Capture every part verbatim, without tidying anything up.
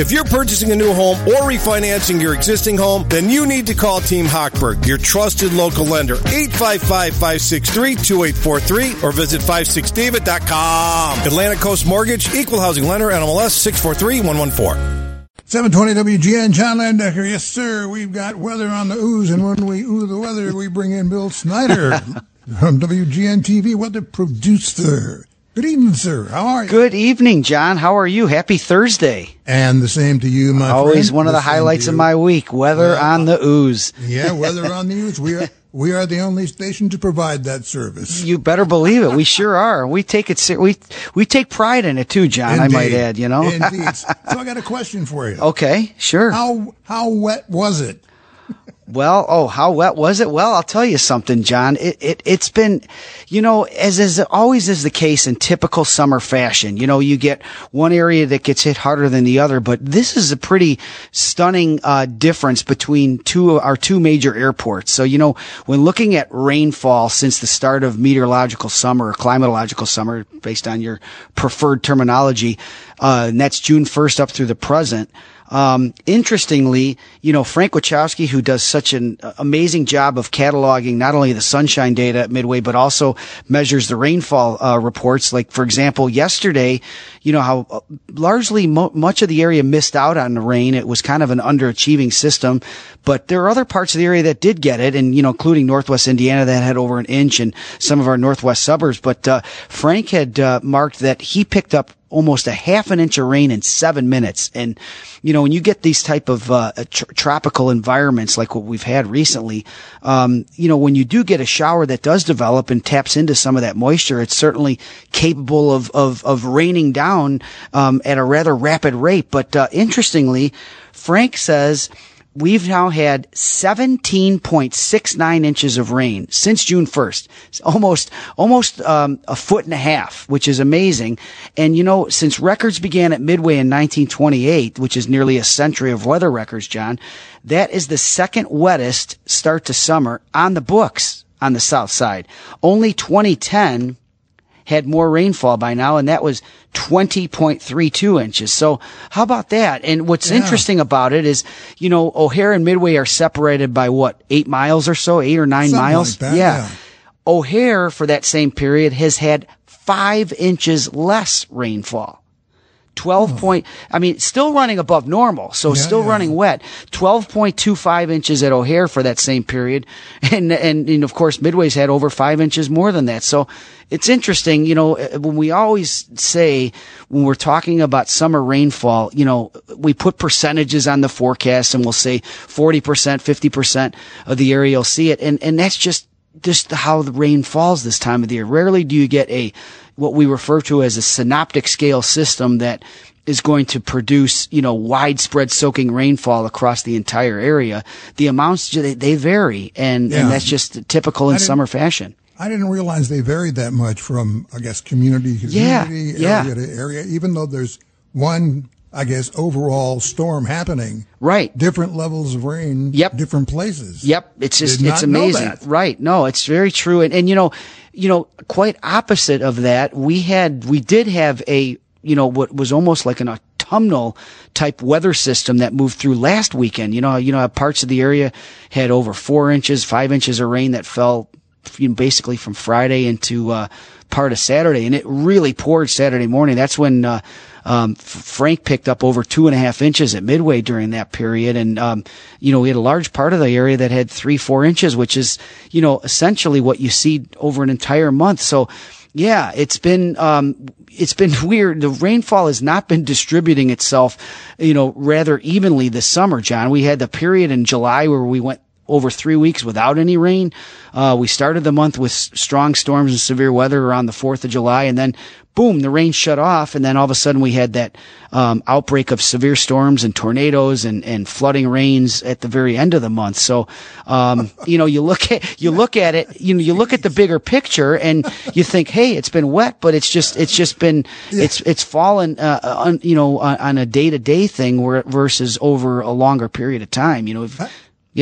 If you're purchasing a new home or refinancing your existing home, then you need to call Team Hochberg, your trusted local lender. eight five five, five six three, two eight four three or visit five six david dot com. Atlantic Coast Mortgage, Equal Housing Lender, N M L S six four three one one four. seven twenty W G N, John Landecker. Yes, sir. We've got weather on the ooze, and when we ooh the weather, we bring in Bill Snyder from W G N T V, weather producer. Good evening, sir. How are you? Good evening, John. How are you? Happy Thursday. And the same to you, my Always friend. Always one of the, the highlights of my week, weather yeah. on the ooze. Yeah, weather on the ooze. We are we are the only station to provide that service. You better believe it. We sure are. We take it ser- we we take pride in it too, John. Indeed. I might add, you know. Indeed. So I got a question for you. Okay, sure. How how wet was it? Well, oh, how wet was it? Well, I'll tell you something, John. It, it, it's been, you know, as is always is the case in typical summer fashion. You know, you get one area that gets hit harder than the other, but this is a pretty stunning, uh, difference between two, our two major airports. So, you know, when looking at rainfall since the start of meteorological summer or climatological summer, based on your preferred terminology, uh, and that's June first up through the present. Um, interestingly, you know, Frank Wachowski, who does such an amazing job of cataloging not only the sunshine data at Midway, but also measures the rainfall, uh, reports. Like, for example, yesterday, you know, how uh, largely mo- much of the area missed out on the rain. It was kind of an underachieving system, but there are other parts of the area that did get it, and, you know, including Northwest Indiana that had over an inch and some of our Northwest suburbs. But, uh, Frank had, uh, marked that he picked up almost a half an inch of rain in seven minutes. And, you know, when you get these type of, uh, tr- tropical environments like what we've had recently, um, you know, when you do get a shower that does develop and taps into some of that moisture, it's certainly capable of, of, of raining down, um, at a rather rapid rate. But, uh, interestingly, Frank says, we've now had seventeen point six nine inches of rain since June first. It's almost, almost, um, a foot and a half, which is amazing. And, you know, since records began at Midway in nineteen twenty-eight, which is nearly a century of weather records, John, that is the second wettest start to summer on the books on the south side. Only twenty ten had more rainfall by now, and that was twenty point three two inches. So how about that? And what's yeah. interesting about it is, you know, O'Hare and Midway are separated by what, eight miles or so, eight or nine Something miles? Like that, yeah. yeah. O'Hare, for that same period, has had five inches less rainfall. twelve oh. point, I mean, still running above normal, so yeah, still yeah. running wet. twelve point two five inches at O'Hare for that same period. And, and, and of course, Midway's had over five inches more than that. So it's interesting, you know, when we always say, when we're talking about summer rainfall, you know, we put percentages on the forecast and we'll say forty percent, fifty percent of the area will see it. And, and that's just, just how the rain falls this time of the year. Rarely do you get a, what we refer to as a synoptic scale system that is going to produce, you know, widespread soaking rainfall across the entire area. The amounts, they, they vary, and, yeah. and that's just typical in summer fashion. I didn't realize they varied that much from, I guess, community to yeah, community, yeah. area to area, even though there's one, I guess, overall storm happening. Right. Different levels of rain. Yep. Different places. Yep. It's just, Did it's not know amazing. that. Right. No, it's very true. And, and, you know, you know, quite opposite of that, we had, we did have a, you know, what was almost like an autumnal type weather system that moved through last weekend. You know, you know, parts of the area had over four inches, five inches of rain that fell, you know, basically from Friday into, uh, part of Saturday. And it really poured Saturday morning. That's when, uh, Um, Frank picked up over two and a half inches at Midway during that period. And, um, you know, we had a large part of the area that had three, four inches, which is, you know, essentially what you see over an entire month. So, yeah, it's been, um, it's been weird. The rainfall has not been distributing itself, you know, rather evenly this summer, John. We had the period in July where we went over three weeks without any rain. Uh, we started the month with strong storms and severe weather around the fourth of July, and then boom, the rain shut off, and then all of a sudden we had that um, outbreak of severe storms and tornadoes and, and flooding rains at the very end of the month. So, um, you know, you look at you look at it, you know, you look at the bigger picture, and you think, hey, it's been wet, but it's just it's just been yeah. it's it's fallen, uh, on, you know, on, on a day to day thing, where versus over a longer period of time. You know, if, yeah.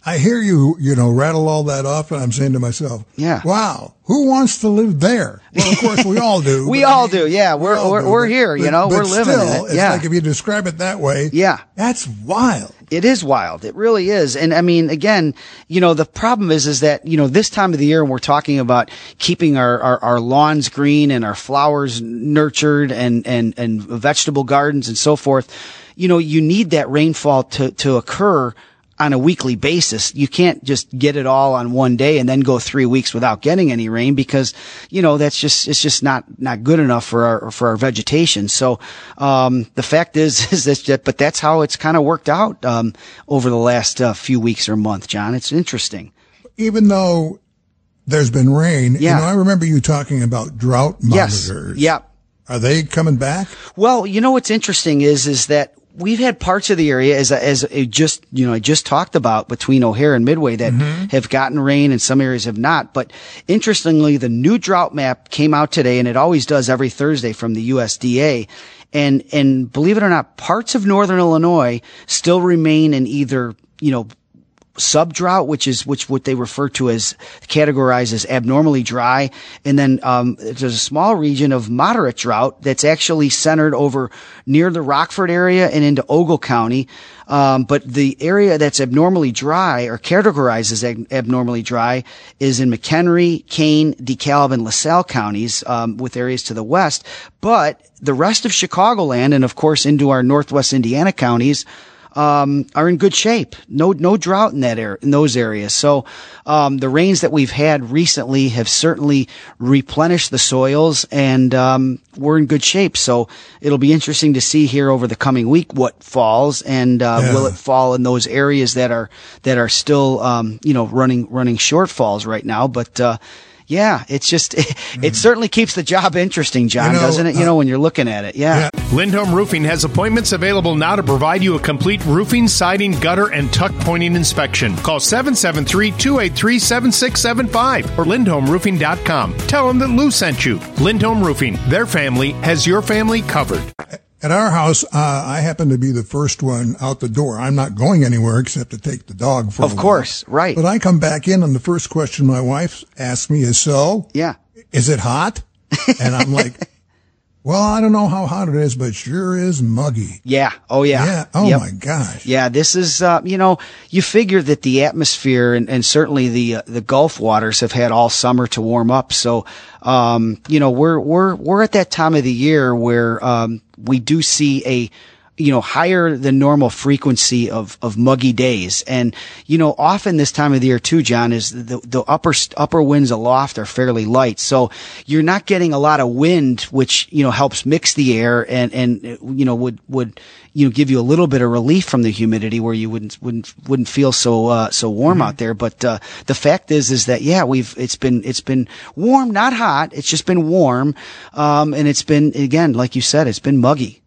I hear you, you know, rattle all that off, and I'm saying to myself, yeah, wow, who wants to live there? Well, of course, we all do. we all I mean, do, yeah. We're we we're, do, we're here, but, you know, but we're living still, in it. It's yeah. like if you describe it that way, yeah, that's wild. It is wild. It really is. And I mean, again, you know, the problem is, is that, you know, this time of the year, we're talking about keeping our, our, our lawns green and our flowers nurtured and, and, and vegetable gardens and so forth. You know, you need that rainfall to, to occur on a weekly basis. You can't just get it all on one day and then go three weeks without getting any rain because, you know, that's just, it's just not, not good enough for our, for our vegetation. So, um, the fact is, is that, but that's how it's kind of worked out, um, over the last uh, few weeks or month, John. It's interesting. Even though there's been rain, yeah. you know, I remember you talking about drought monitors. Yes. Yeah. Are they coming back? Well, you know, what's interesting is, is that we've had parts of the area, as as it just you know I just talked about, between O'Hare and Midway that mm-hmm. have gotten rain and some areas have not. But interestingly, the new drought map came out today, and it always does every Thursday from the U S D A. And and believe it or not, parts of northern Illinois still remain in either you know sub-drought, which is which what they refer to as categorized as abnormally dry, and then um there's a small region of moderate drought that's actually centered over near the Rockford area and into Ogle County. Um, but the area that's abnormally dry or categorized as ab- abnormally dry is in McHenry, Kane, DeKalb, and LaSalle counties, um, with areas to the west. But the rest of Chicagoland and of course into our northwest Indiana counties Um, are in good shape. No, no drought in that area, in those areas. So, um, the rains that we've had recently have certainly replenished the soils, and um, we're in good shape. So it'll be interesting to see here over the coming week what falls, and uh, yeah. will it fall in those areas that are that are still, um, you know, running running shortfalls right now. But uh, yeah, it's just, it, it certainly keeps the job interesting, John, you know, doesn't it? You uh, know, when you're looking at it. Yeah. yeah. Lindholm Roofing has appointments available now to provide you a complete roofing, siding, gutter, and tuck pointing inspection. Call seven seven three, two eight three, seven six seven five or lindholm roofing dot com. Tell them that Lou sent you. Lindholm Roofing, their family has your family covered. At our house, uh, I happen to be the first one out the door. I'm not going anywhere except to take the dog for a Of course, walk. right. But I come back in, and the first question my wife asks me is, so? Yeah. Is it hot? And I'm like, well, I don't know how hot it is, but sure is muggy. Yeah. Oh, yeah. Yeah. Oh, yep. my gosh. Yeah. This is, uh, you know, you figure that the atmosphere and, and certainly the, uh, the Gulf waters have had all summer to warm up. So, um, you know, we're, we're, we're at that time of the year where, um, we do see a, you know, higher than normal frequency of, of muggy days. And, you know, often this time of the year too, John, is the, the upper, upper winds aloft are fairly light. So you're not getting a lot of wind, which, you know, helps mix the air and, and, you know, would, would, you know, give you a little bit of relief from the humidity where you wouldn't, wouldn't, wouldn't feel so, uh, so warm mm-hmm. out there. But, uh, the fact is, is that, yeah, we've, it's been, it's been warm, not hot. It's just been warm. Um, and it's been, again, like you said, it's been muggy.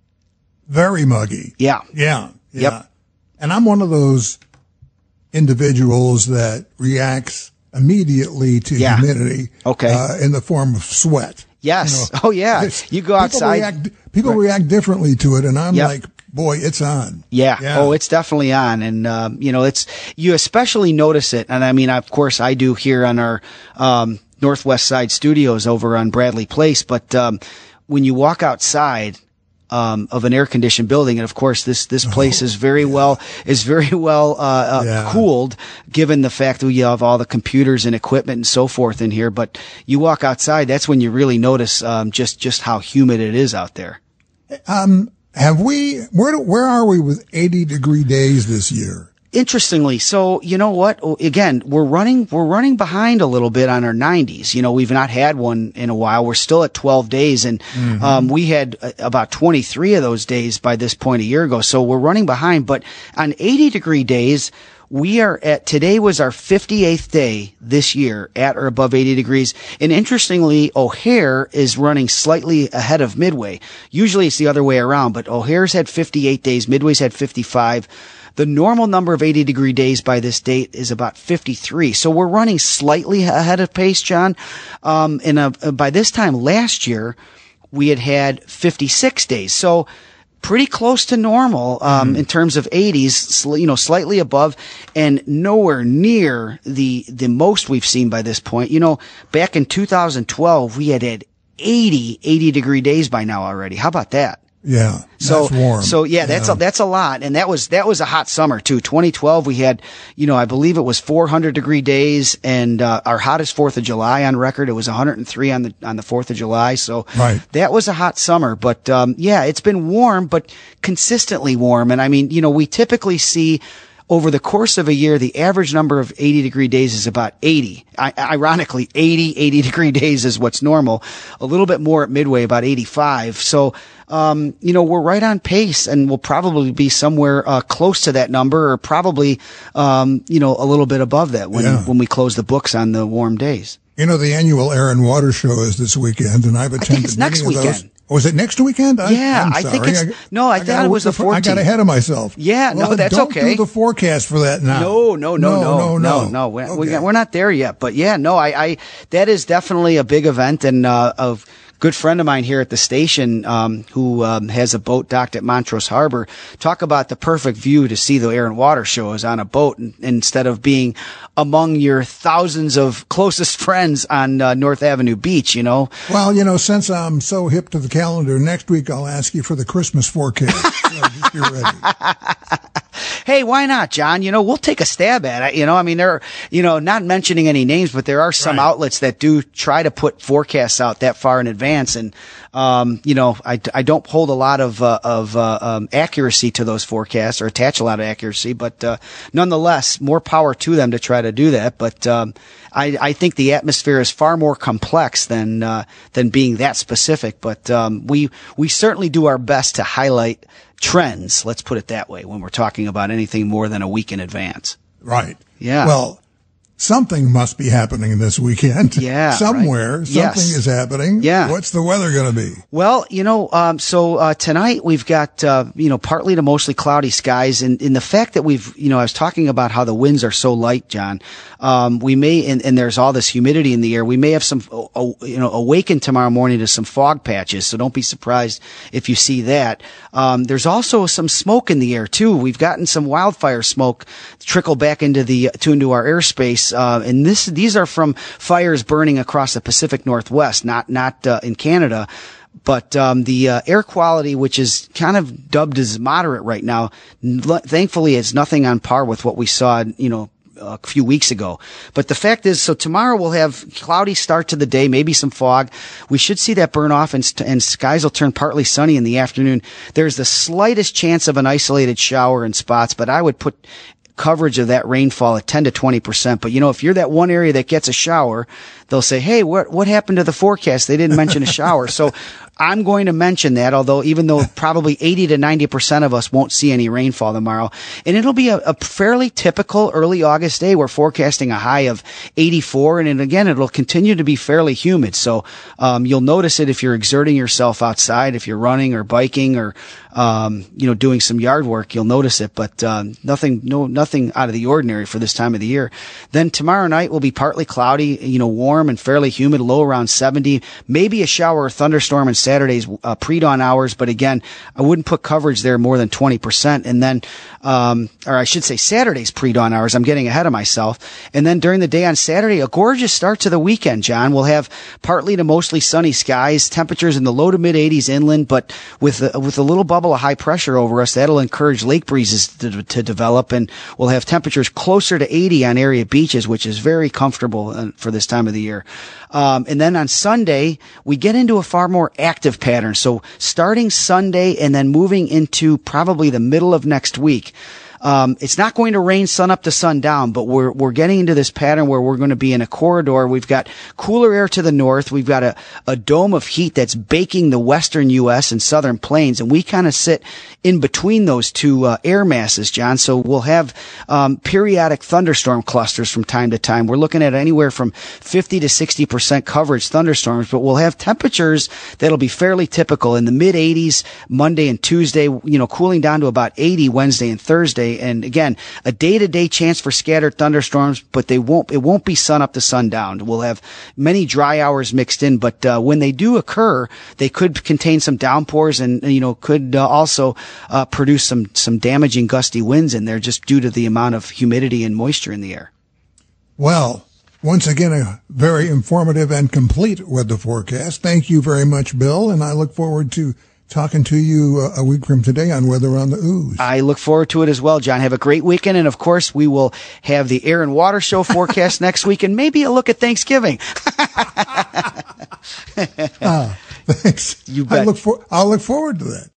Very muggy. Yeah. Yeah. Yeah. Yep. And I'm one of those individuals that reacts immediately to yeah. humidity. Okay. Uh, in the form of sweat. Yes. You know, oh, yeah. You go outside. People react, people right. react differently to it, and I'm yep. like, boy, it's on. Yeah. yeah. Oh, it's definitely on. And, um, you know, it's, you especially notice it. And I mean, of course, I do here on our, um, Northwest Side studios over on Bradley Place. But, um, when you walk outside, Um, of an air-conditioned building, and of course, this this place oh, is very yeah. well is very well uh, uh, yeah. cooled, given the fact that you have all the computers and equipment and so forth in here. But you walk outside, that's when you really notice um, just just how humid it is out there. Um, have we? Where where are we with eighty degree days this year? Interestingly, so you know what? Again, we're running we're running behind a little bit on our nineties. You know, we've not had one in a while. We're still at twelve days, and mm-hmm. um, we had uh, about twenty-three of those days by this point a year ago. So we're running behind. But on eighty degree days, we are at, today was our fifty-eighth day this year at or above eighty degrees. And interestingly, O'Hare is running slightly ahead of Midway. Usually it's the other way around, but O'Hare's had fifty-eight days. Midway's had fifty-five. The normal number of eighty degree days by this date is about fifty-three. So we're running slightly ahead of pace, John. Um, and uh, by this time last year, we had had fifty-six days. So pretty close to normal um, mm. in terms of eighties, sl- you know, slightly above, and nowhere near the the most we've seen by this point. You know, back in two thousand twelve, we had had eighty, eighty degree days by now already. How about that? Yeah, so, that's warm. So yeah, that's yeah. a, that's a lot. And that was, that was a hot summer too. twenty twelve, we had, you know, I believe it was four hundred degree days, and, uh, our hottest fourth of July on record. It was one hundred three on the, on the fourth of July. So right. that was a hot summer. But, um, yeah, it's been warm, but consistently warm. And I mean, you know, we typically see, over the course of a year, the average number of eighty degree days is about eighty. I, ironically, eighty, eighty degree days is what's normal. A little bit more at Midway, about eighty-five. So, um, you know, we're right on pace, and we'll probably be somewhere, uh, close to that number, or probably, um, you know, a little bit above that when, yeah. when we close the books on the warm days. You know, the annual Air and Water Show is this weekend, and I've attended I think it's next many of weekend. those. Was it next weekend? I, yeah, I'm I sorry. think it's, I, no, I, I thought it was the fourteenth. I got ahead of myself. Yeah, well, no, that's don't okay. Don't do the forecast for that now. No, no, no, no, no, no, no. We're, okay. we're not there yet. But yeah, no, I, I, that is definitely a big event, and, uh, of, good friend of mine here at the station, um, who, um, has a boat docked at Montrose Harbor. Talk about the perfect view to see the Air and Water Show is on a boat, and, instead of being among your thousands of closest friends on uh, North Avenue Beach, you know. Well, you know, since I'm so hip to the calendar, next week I'll ask you for the Christmas forecast. So just be ready. Hey, why not, John? You know, we'll take a stab at it. You know, I mean, there are, you know, not mentioning any names, but there are some right. outlets that do try to put forecasts out that far in advance. And, um, you know, I, I don't hold a lot of, uh, of, uh, um, accuracy to those forecasts, or attach a lot of accuracy, but, uh, nonetheless, more power to them to try to do that. But, um, I, I think the atmosphere is far more complex than, uh, than being that specific. But, um, we, we certainly do our best to highlight trends, let's put it that way, when we're talking about anything more than a week in advance. Right. Yeah. Well, something must be happening this weekend. Yeah. Somewhere. Right. Something yes. is happening. Yeah. What's the weather going to be? Well, you know, um, so, uh, tonight we've got, uh, you know, partly to mostly cloudy skies, and, and the fact that we've, you know, I was talking about how the winds are so light, John. Um, we may, and, and there's all this humidity in the air. We may have some, uh, you know, awaken tomorrow morning to some fog patches. So don't be surprised if you see that. Um, there's also some smoke in the air too. We've gotten some wildfire smoke trickle back into the, to into our airspace. Uh, and this, these are from fires burning across the Pacific Northwest, not, not, uh, in Canada. But, um, the, uh, air quality, which is kind of dubbed as moderate right now, n- thankfully it's nothing on par with what we saw, you know, a few weeks ago. But the fact is, so tomorrow we'll have cloudy start to the day, maybe some fog. We should see that burn off, and, st- and skies will turn partly sunny in the afternoon. There's the slightest chance of an isolated shower in spots, but I would put coverage of that rainfall at ten to twenty percent. But you know, if you're that one area that gets a shower, they'll say, hey, what, what happened to the forecast? They didn't mention a shower. So I'm going to mention that, although even though probably eighty to ninety percent of us won't see any rainfall tomorrow. And it'll be a, a fairly typical early August day. We're forecasting a high of eighty-four. And, and again, it'll continue to be fairly humid. So, um, you'll notice it if you're exerting yourself outside, if you're running or biking or, um, you know, doing some yard work, you'll notice it. But, um, nothing, no, nothing out of the ordinary for this time of the year. Then tomorrow night will be partly cloudy, you know, warm and fairly humid, low around seventy, maybe a shower or thunderstorm in Saturday's uh, pre-dawn hours, but again, I wouldn't put coverage there more than twenty percent. And then, um, or I should say Saturday's pre-dawn hours. I'm getting ahead of myself. And then during the day on Saturday, a gorgeous start to the weekend, John. We'll have partly to mostly sunny skies, temperatures in the low to mid eighties inland, but with a, with a little bubble of high pressure over us, that'll encourage lake breezes to, to develop, and we'll have temperatures closer to eighty on area beaches, which is very comfortable for this time of the year. Um, and then on Sunday, we get into a far more active pattern. So starting Sunday and then moving into probably the middle of next week, Um, it's not going to rain sun up to sundown, but we're, we're getting into this pattern where we're going to be in a corridor. We've got cooler air to the north. We've got a, a dome of heat that's baking the western U S and southern plains. And we kind of sit in between those two, uh, air masses, John. So we'll have, um, periodic thunderstorm clusters from time to time. We're looking at anywhere from fifty to sixty percent coverage thunderstorms, but we'll have temperatures that'll be fairly typical in the mid eighties Monday and Tuesday, you know, cooling down to about eighty Wednesday and Thursday. today. And again, a day-to-day chance for scattered thunderstorms, but they won't, it won't be sun up to sundown. We'll have many dry hours mixed in, but uh, when they do occur, they could contain some downpours and, you know, could uh, also uh, produce some, some damaging gusty winds in there just due to the amount of humidity and moisture in the air. Well, once again, a very informative and complete weather forecast. Thank you very much, Bill, and I look forward to talking to you uh, a week from today on Weather on the Ooze. I look forward to it as well, John. Have a great weekend, and of course, we will have the Air and Water Show forecast next week, and maybe a look at Thanksgiving. ah, thanks. You bet. I look for, I'll look forward to that.